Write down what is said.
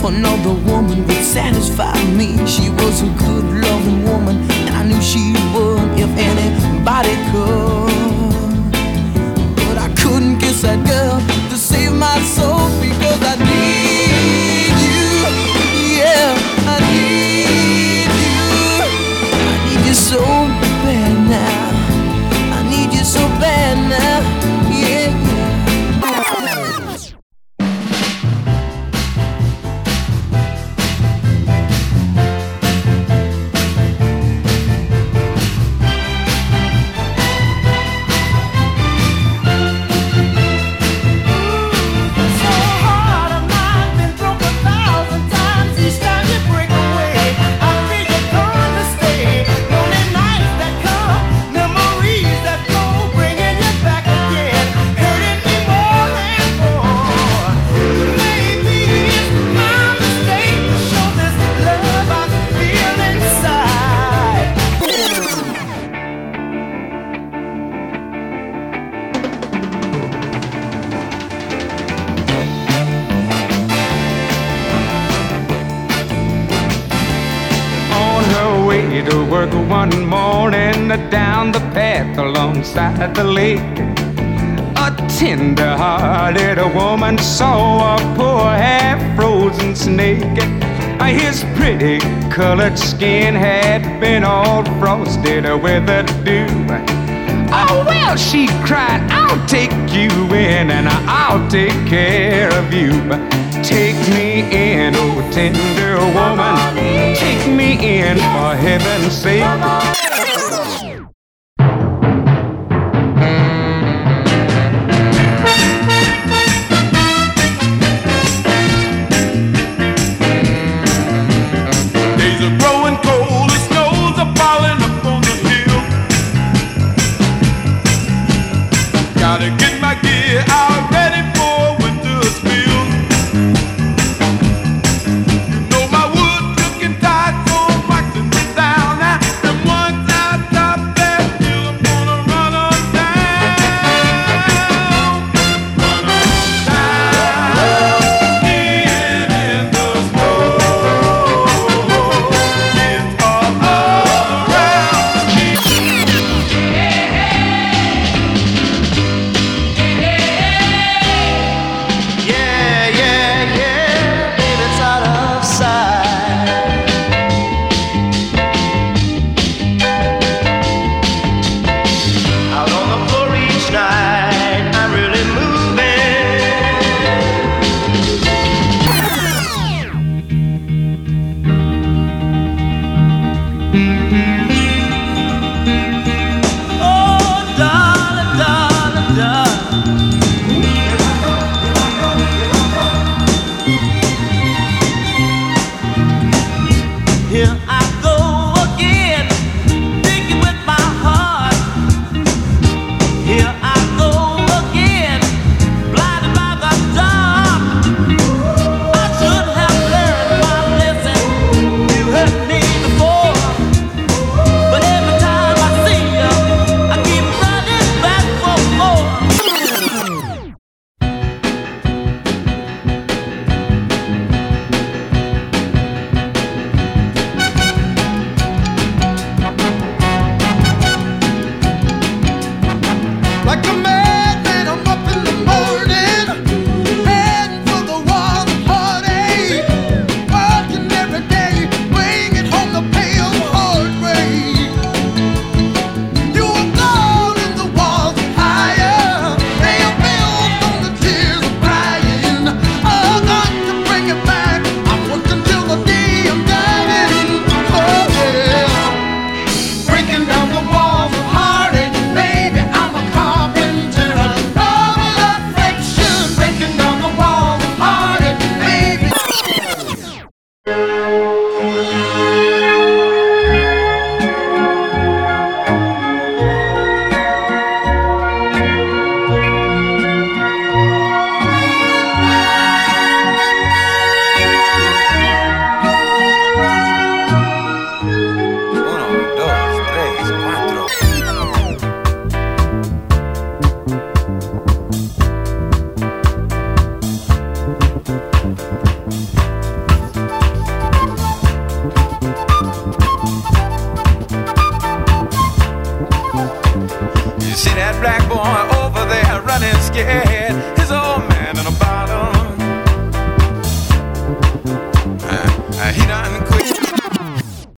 no other woman would satisfy me. She was a good loving woman, and I knew she would if anybody could. But I couldn't kiss that girl to save my soul, because I need you. Yeah, I need you. I need you so bad now. I need you so bad now. Yeah, yeah. To work one morning down the path alongside the lake, a tender-hearted woman saw a poor half-frozen snake. His pretty colored skin had been all frosted with the dew. Oh, well, she cried, I'll take you in and I'll take care of you. Take me in, oh tender woman, take me in for heaven's sake. Days are growing cold, the snows are falling up on the hill. Gotta get my gear out ready for winter's spill. You know my wood's looking tight, so I'm waxing it down. And one black boy over there running scared.